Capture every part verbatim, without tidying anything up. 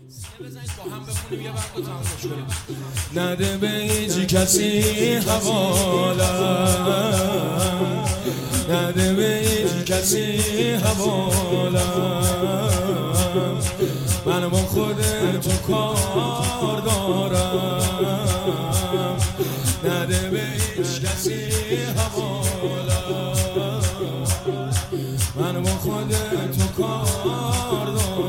نده به هیچ کسی حوالم، نده به هیچ کسی حوالم، من با خودت کار دارم. نده به هیچ کسی حوالم، من با خودت کار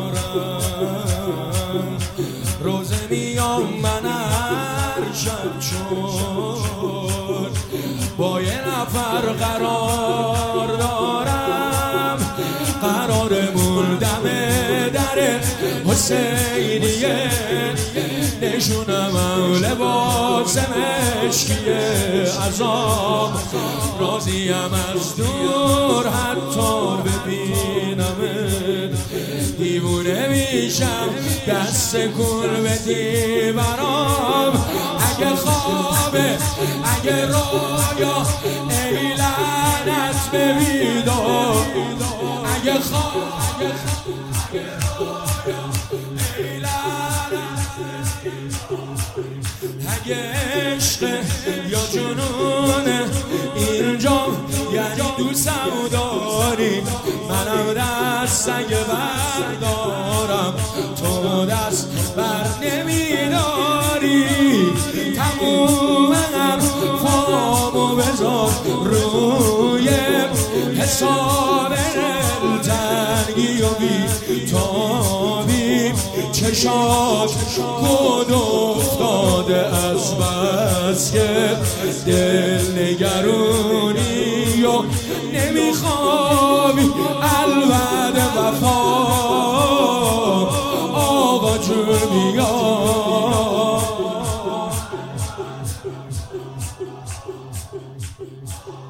دارم. روز میام من هر شب چون با یه نفر قرار دارم، قرارمون دم در حسینیه، نشونم لباس مشکیه، عذاب راضیم از دور حتی ببینمت، دیوونه میشم دست کن بدی برام. اگه خوابه اگه رویا ای لعنت به بیدار، اگه خواب اگه رویا ای لعنت، اگه عشق یا جنونه اینجا یعنی دوستم داری، منم دست اگه بردارم تو دست بر نمیداری. تموم حرفامو بذار روی حساب دلتنگی و بی تابی، چشات کد افتاده از بس که دل نگرونی و نمیخوابی. الود وفا آقا جون بیا.